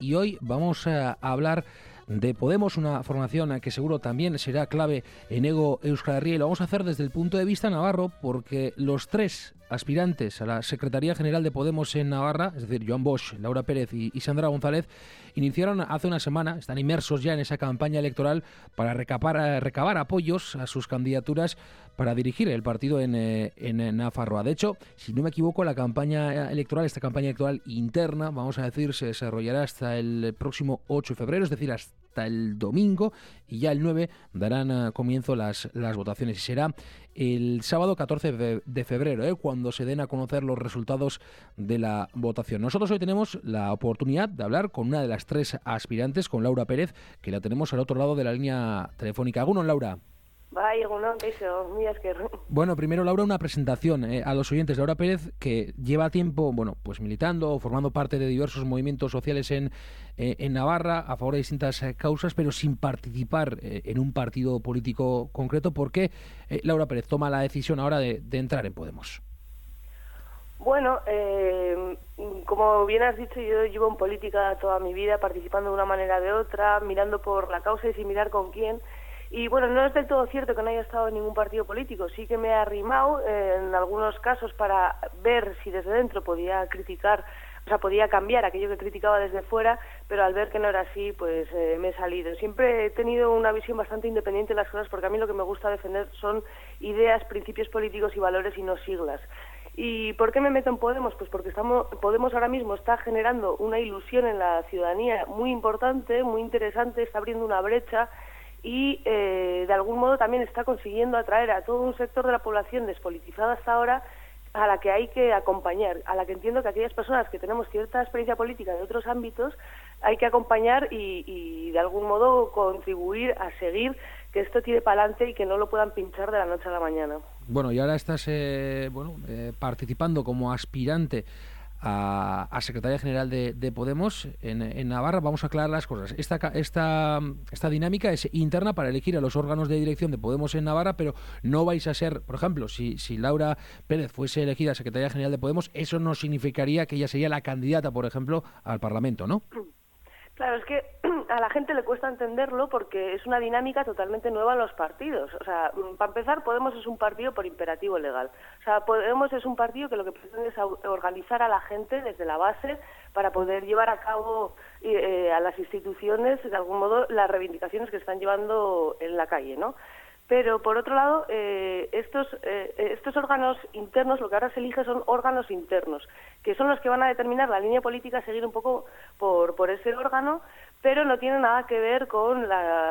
y hoy vamos a hablar de Podemos, una formación que seguro también será clave en Hego Euskal Herria, y lo vamos a hacer desde el punto de vista navarro, porque los tres aspirantes a la Secretaría General de Podemos en Navarra, es decir, Joan Bosch, Laura Pérez y Sandra González, iniciaron hace una semana, están inmersos ya en esa campaña electoral para recabar apoyos a sus candidaturas para dirigir el partido en Nafarroa. De hecho, si no me equivoco, esta campaña electoral interna, vamos a decir, se desarrollará hasta el próximo 8 de febrero, es decir, hasta el domingo, y ya el 9 darán comienzo las votaciones, y será el sábado 14 de febrero, cuando se den a conocer los resultados de la votación. Nosotros hoy tenemos la oportunidad de hablar con una de las tres aspirantes, con Laura Pérez, que la tenemos al otro lado de la línea telefónica. Egunon, Laura. Bai, egunon, kaixo, mila esker. Bueno, primero, Laura, una presentación a los oyentes. Laura Pérez, que lleva tiempo, pues militando o formando parte de diversos movimientos sociales en Navarra a favor de distintas causas, pero sin participar en un partido político concreto. ¿Por qué Laura Pérez toma la decisión ahora de entrar en Podemos? Bueno, como bien has dicho, yo llevo en política toda mi vida, participando de una manera o de otra, mirando por la causa y sin mirar con quién. Y bueno, no es del todo cierto que no haya estado en ningún partido político. Sí que me he arrimado en algunos casos para ver si desde dentro podía criticar, o sea, podía cambiar aquello que criticaba desde fuera, pero al ver que no era así, pues me he salido. Siempre he tenido una visión bastante independiente de las cosas, porque a mí lo que me gusta defender son ideas, principios políticos y valores, y no siglas. ¿Y por qué me meto en Podemos? Pues porque Podemos ahora mismo está generando una ilusión en la ciudadanía muy importante, muy interesante, está abriendo una brecha, y de algún modo también está consiguiendo atraer a todo un sector de la población despolitizada hasta ahora, a la que hay que acompañar, a la que entiendo que aquellas personas que tenemos cierta experiencia política de otros ámbitos hay que acompañar y de algún modo contribuir a seguir que esto tire para adelante y que no lo puedan pinchar de la noche a la mañana. Bueno, y ahora estás participando como aspirante a Secretaría General de Podemos en Navarra. Vamos a aclarar las cosas. Esta dinámica es interna para elegir a los órganos de dirección de Podemos en Navarra, pero no vais a ser, por ejemplo, si Laura Pérez fuese elegida Secretaría General de Podemos, eso no significaría que ella sería la candidata, por ejemplo, al Parlamento, ¿no? Claro, es que a la gente le cuesta entenderlo porque es una dinámica totalmente nueva en los partidos. O sea, para empezar, Podemos es un partido por imperativo legal. O sea, Podemos es un partido que lo que pretende es organizar a la gente desde la base para poder llevar a cabo a las instituciones, de algún modo, las reivindicaciones que están llevando en la calle, ¿no? Pero, por otro lado, estos órganos internos, lo que ahora se elige son órganos internos, que son los que van a determinar la línea política a seguir un poco por ese órgano, pero no tiene nada que ver con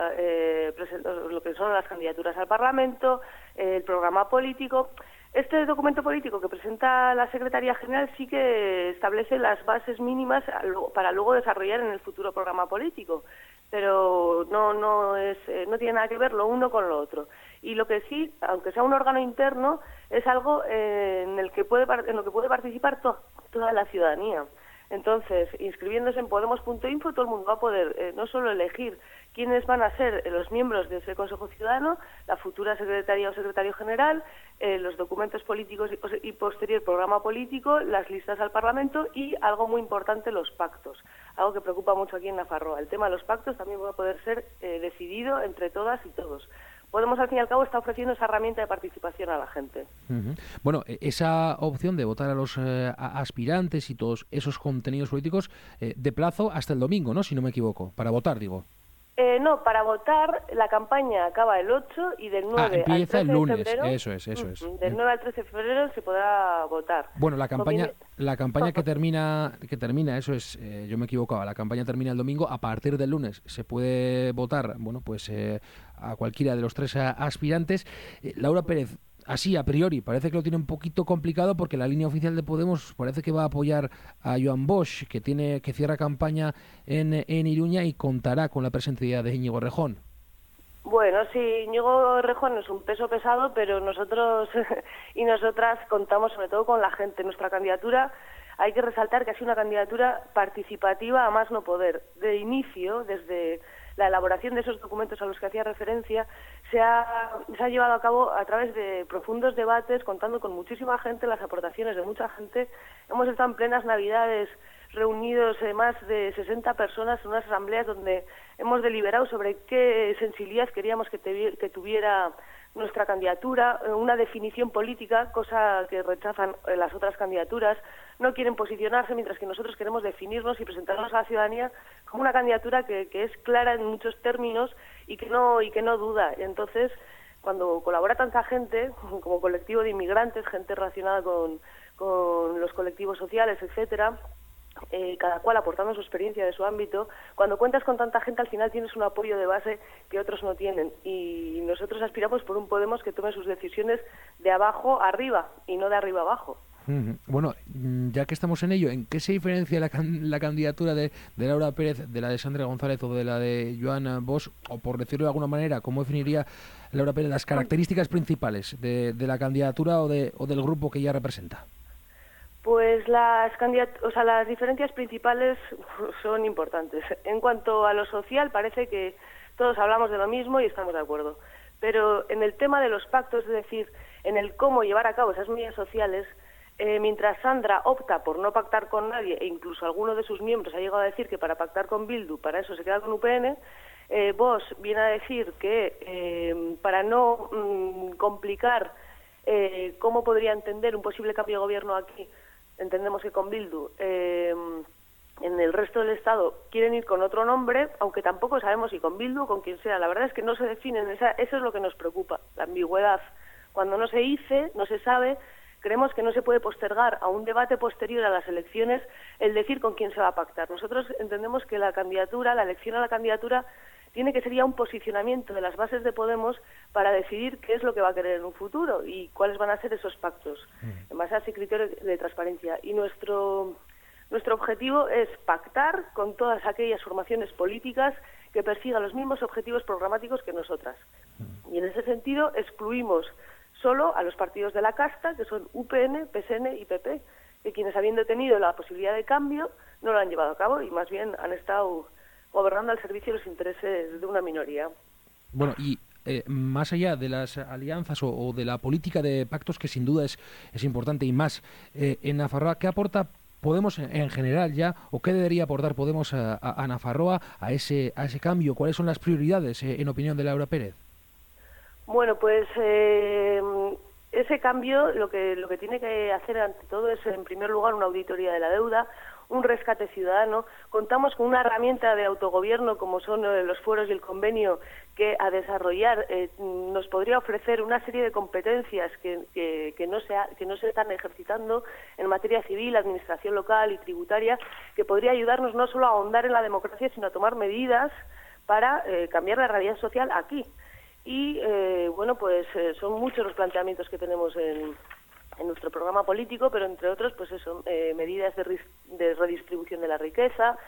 lo que son las candidaturas al Parlamento, el programa político. Este documento político que presenta la Secretaría General sí que establece las bases mínimas para luego desarrollar en el futuro programa político, pero no tiene nada que ver lo uno con lo otro. Y lo que sí, aunque sea un órgano interno, es algo en lo que puede participar toda la ciudadanía. Entonces, inscribiéndose en podemos.info, todo el mundo va a poder no solo elegir quiénes van a ser los miembros de ese Consejo Ciudadano, la futura secretaria o secretario general, los documentos políticos y posterior programa político, las listas al Parlamento y, algo muy importante, los pactos. Algo que preocupa mucho aquí en Nafarroa. El tema de los pactos también va a poder ser decidido entre todas y todos. Podemos, al fin y al cabo, está ofreciendo esa herramienta de participación a la gente. Uh-huh. Bueno, esa opción de votar a los aspirantes y todos esos contenidos políticos de plazo hasta el domingo, ¿no? Si no me equivoco, para votar, digo. No, para votar la campaña acaba el 8 y del 9 al 13 el lunes. de febrero... Eso es. Del 9 al 13 de febrero se podrá votar. Bueno, la campaña que termina, eso es, yo me equivocaba, la campaña termina el domingo. A partir del lunes se puede votar, a cualquiera de los tres aspirantes. Laura Pérez, así a priori parece que lo tiene un poquito complicado, porque la línea oficial de Podemos parece que va a apoyar a Joan Bosch, que cierra campaña en Iruña y contará con la presencia de Íñigo Errejón. Bueno, sí, Íñigo Errejón es un peso pesado, pero nosotros y nosotras contamos sobre todo con la gente. Nuestra candidatura, hay que resaltar que ha sido una candidatura participativa a más no poder. De inicio, desde la elaboración de esos documentos a los que hacía referencia, se ha llevado a cabo a través de profundos debates, contando con muchísima gente, las aportaciones de mucha gente. Hemos estado en plenas Navidades reunidos más de 60 personas en unas asambleas donde hemos deliberado sobre qué sensibilidad queríamos que tuviera nuestra candidatura, una definición política, cosa que rechazan las otras candidaturas. No quieren posicionarse, mientras que nosotros queremos definirnos y presentarnos a la ciudadanía como una candidatura que es clara en muchos términos y que no duda. Entonces, cuando colabora tanta gente, como colectivo de inmigrantes, gente relacionada con los colectivos sociales, etcétera, cada cual aportando su experiencia de su ámbito, cuando cuentas con tanta gente al final tienes un apoyo de base que otros no tienen, y nosotros aspiramos por un Podemos que tome sus decisiones de abajo arriba y no de arriba abajo. Bueno, ya que estamos en ello, ¿en qué se diferencia la candidatura de Laura Pérez de la de Sandra González o de la de Joan Bosch? O por decirlo de alguna manera, ¿cómo definiría Laura Pérez las características principales de la candidatura o del grupo que ella representa? Pues las diferencias principales son importantes. En cuanto a lo social, parece que todos hablamos de lo mismo y estamos de acuerdo. Pero en el tema de los pactos, es decir, en el cómo llevar a cabo esas medidas sociales, mientras Sandra opta por no pactar con nadie, e incluso alguno de sus miembros ha llegado a decir que para pactar con Bildu, para eso se queda con UPN, Bosch viene a decir que para no complicar cómo podría entender un posible cambio de gobierno aquí, entendemos que con Bildu, en el resto del Estado quieren ir con otro nombre, aunque tampoco sabemos si con Bildu o con quien sea. La verdad es que no se definen, eso es lo que nos preocupa, la ambigüedad. Cuando no se dice, no se sabe, creemos que no se puede postergar a un debate posterior a las elecciones el decir con quién se va a pactar. Nosotros entendemos que la elección a la candidatura, tiene que ser ya un posicionamiento de las bases de Podemos para decidir qué es lo que va a querer en un futuro y cuáles van a ser esos pactos, en base a ese criterio de transparencia. Y nuestro objetivo es pactar con todas aquellas formaciones políticas que persigan los mismos objetivos programáticos que nosotras. Y en ese sentido excluimos solo a los partidos de la casta, que son UPN, PSN y PP, que quienes, habiendo tenido la posibilidad de cambio, no lo han llevado a cabo y más bien han estado gobernando al servicio de los intereses de una minoría. Bueno, y más allá de las alianzas o de la política de pactos, que sin duda es importante, y más en Nafarroa, ¿qué aporta Podemos en general ya, o qué debería aportar Podemos a Nafarroa, a ese cambio? ¿Cuáles son las prioridades, en opinión de Laura Pérez? Bueno, pues ese cambio lo que tiene que hacer ante todo es, en primer lugar, una auditoría de la deuda, un rescate ciudadano. Contamos con una herramienta de autogobierno como son los fueros y el convenio, que a desarrollar nos podría ofrecer una serie de competencias que no se están ejercitando en materia civil, administración local y tributaria, que podría ayudarnos no solo a ahondar en la democracia, sino a tomar medidas para cambiar la realidad social aquí. Y son muchos los planteamientos que tenemos en nuestro programa político, pero entre otros, pues eso, medidas de redistribución de la riqueza,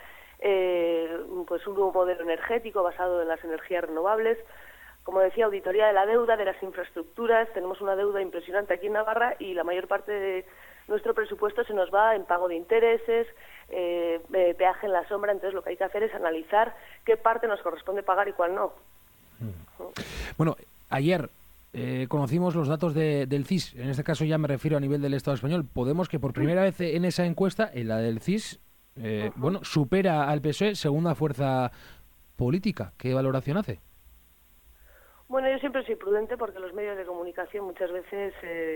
pues un nuevo modelo energético basado en las energías renovables. Como decía, auditoría de la deuda, de las infraestructuras. Tenemos una deuda impresionante aquí en Navarra y la mayor parte de nuestro presupuesto se nos va en pago de intereses, peaje en la sombra. Entonces lo que hay que hacer es analizar qué parte nos corresponde pagar y cuál no. Bueno, ayer conocimos los datos del CIS, en este caso ya me refiero a nivel del Estado español. Podemos, que por primera vez en esa encuesta, en la del CIS, supera al PSOE, segunda fuerza política. ¿Qué valoración hace? Bueno, yo siempre soy prudente porque los medios de comunicación muchas veces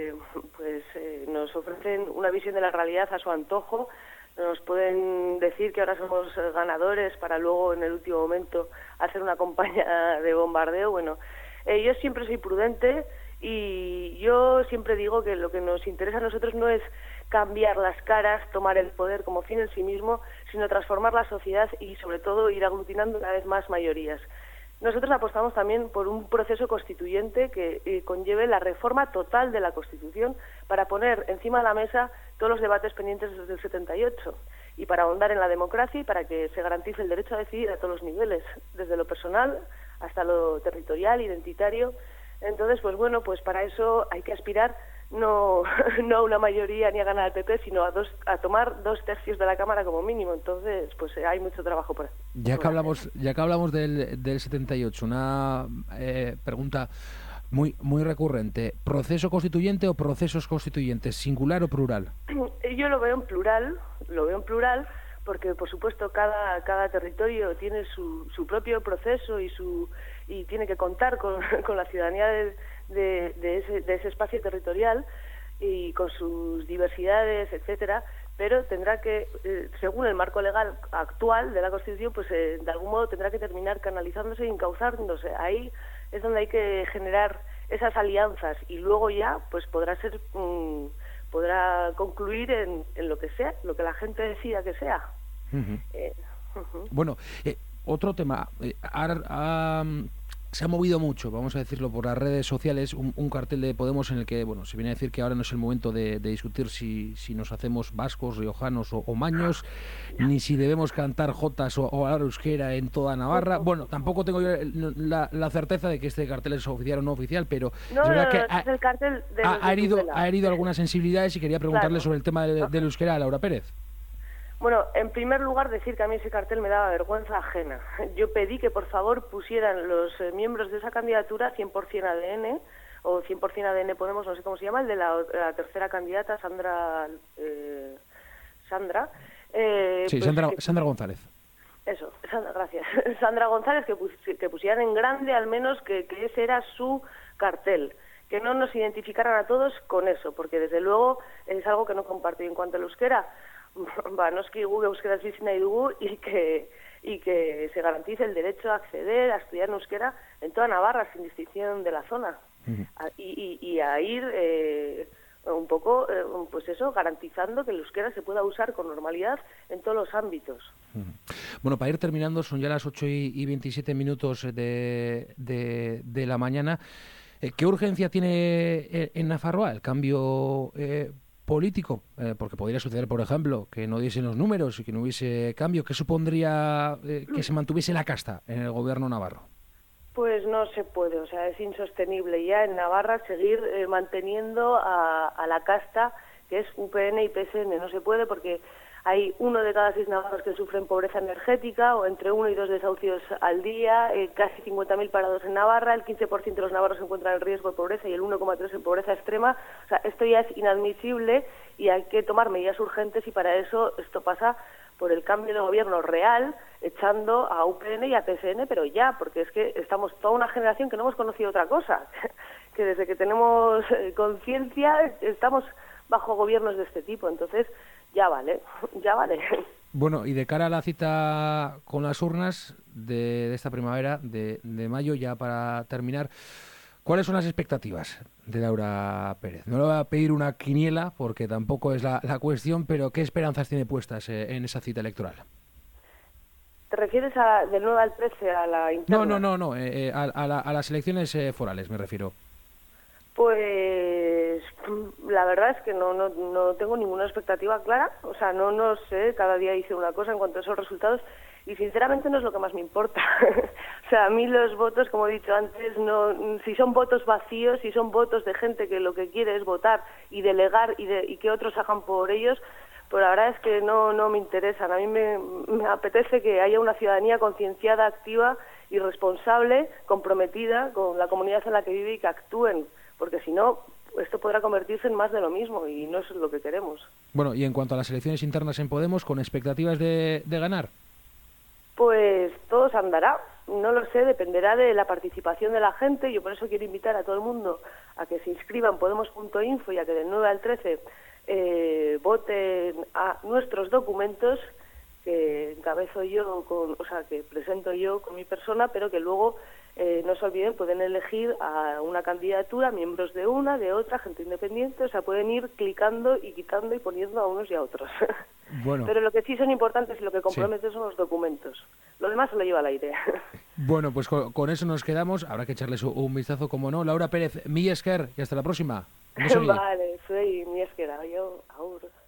nos ofrecen una visión de la realidad a su antojo. Nos pueden decir que ahora somos ganadores para luego en el último momento hacer una campaña de bombardeo. Bueno, yo siempre soy prudente y yo siempre digo que lo que nos interesa a nosotros no es cambiar las caras, tomar el poder como fin en sí mismo, sino transformar la sociedad y sobre todo ir aglutinando cada vez más mayorías. Nosotros apostamos también por un proceso constituyente que conlleve la reforma total de la Constitución para poner encima de la mesa todos los debates pendientes desde el 78 y para ahondar en la democracia y para que se garantice el derecho a decidir a todos los niveles, desde lo personal hasta lo territorial, identitario. Entonces, pues para eso hay que aspirar no a una mayoría ni a ganar al PP, sino a tomar 2/3 de la Cámara como mínimo. Entonces, pues hay mucho trabajo por ahí. Ya que hablamos del 78, una pregunta muy recurrente. ¿Proceso constituyente o procesos constituyentes? ¿Singular o plural? Yo lo veo en plural, porque por supuesto cada territorio tiene su propio proceso y tiene que contar con la ciudadanía de ese espacio territorial y con sus diversidades, etcétera, pero tendrá que, según el marco legal actual de la Constitución, pues de algún modo tendrá que terminar canalizándose y encauzándose. Ahí es donde hay que generar esas alianzas y luego ya pues podrá concluir en lo que sea, lo que la gente decida que sea. Bueno, otro tema. Se ha movido mucho, vamos a decirlo, por las redes sociales, un cartel de Podemos en el que, bueno, se viene a decir que ahora no es el momento de discutir si nos hacemos vascos, riojanos o maños, ni si debemos cantar jotas o hablar euskera en toda Navarra. Bueno, tampoco tengo yo la certeza de que este cartel es oficial o no oficial, pero no, es verdad que es el cartel de ha herido algunas sensibilidades y quería preguntarle sobre el tema del euskera a Laura Pérez. Bueno, en primer lugar decir que a mí ese cartel me daba vergüenza ajena. Yo pedí que por favor pusieran los miembros de esa candidatura 100% ADN o 100% ADN Podemos, no sé cómo se llama, el de la tercera candidata, Sandra. Sí, pues, Sandra González. Eso, gracias. Sandra González, que pusieran en grande al menos que ese era su cartel. Que no nos identificaran a todos con eso, porque desde luego es algo que no comparto. Y en cuanto al euskera, noski gu euskera bizina dugu y que se garantice el derecho a acceder a estudiar en euskera en toda Navarra sin distinción de la zona y a ir un poco pues eso, garantizando que el euskera se pueda usar con normalidad en todos los ámbitos. Bueno, para ir terminando, son ya las 8:27 de la mañana. ¿Qué urgencia tiene en Nafarroa el cambio político? Porque podría suceder, por ejemplo, que no diesen los números y que no hubiese cambio. ¿Qué supondría que se mantuviese la casta en el gobierno navarro? Pues no se puede, o sea, es insostenible ya en Navarra seguir manteniendo a la casta que es UPN y PSN. No se puede porque hay 1 de cada 6 navarros que sufren pobreza energética o entre 1 y 2 desahucios al día, casi 50.000 parados en Navarra, el 15% de los navarros se encuentran en riesgo de pobreza y el 1,3% en pobreza extrema. O sea, esto ya es inadmisible y hay que tomar medidas urgentes y para eso esto pasa por el cambio de gobierno real, echando a UPN y a PSN, pero ya, porque es que estamos toda una generación que no hemos conocido otra cosa, que desde que tenemos conciencia estamos bajo gobiernos de este tipo, entonces ya vale. Bueno, y de cara a la cita con las urnas de esta primavera, de mayo, ya para terminar, ¿cuáles son las expectativas de Laura Pérez? No le voy a pedir una quiniela, porque tampoco es la cuestión, pero ¿qué esperanzas tiene puestas en esa cita electoral? ¿Te refieres del 9 al 13 a la interna? No, a las elecciones forales me refiero. Pues la verdad es que no tengo ninguna expectativa clara, o sea, no sé, cada día hice una cosa en cuanto a esos resultados y sinceramente no es lo que más me importa. O sea, a mí los votos, como he dicho antes, si son votos vacíos, si son votos de gente que lo que quiere es votar y delegar y que otros hagan por ellos, pues la verdad es que no me interesan. A mí me apetece que haya una ciudadanía concienciada, activa y responsable, comprometida con la comunidad en la que vive y que actúen, porque si no, esto podrá convertirse en más de lo mismo y no es lo que queremos. Bueno, y en cuanto a las elecciones internas en Podemos, ¿con expectativas de ganar? Pues todo se andará, no lo sé, dependerá de la participación de la gente. Yo por eso quiero invitar a todo el mundo a que se inscriba en podemos.info y a que del 9 al 13 voten a nuestros documentos que encabezo yo, que presento yo con mi persona, pero que luego no se olviden, pueden elegir a una candidatura, miembros de una, de otra, gente independiente, o sea, pueden ir clicando y quitando y poniendo a unos y a otros. Bueno. Pero lo que sí son importantes y lo que comprometen son los documentos. Lo demás se lo lleva al aire. Bueno, pues con eso nos quedamos. Habrá que echarles un vistazo, como no. Laura Pérez, mi esker, y hasta la próxima. Vale, soy mi esker. Yo, ahora.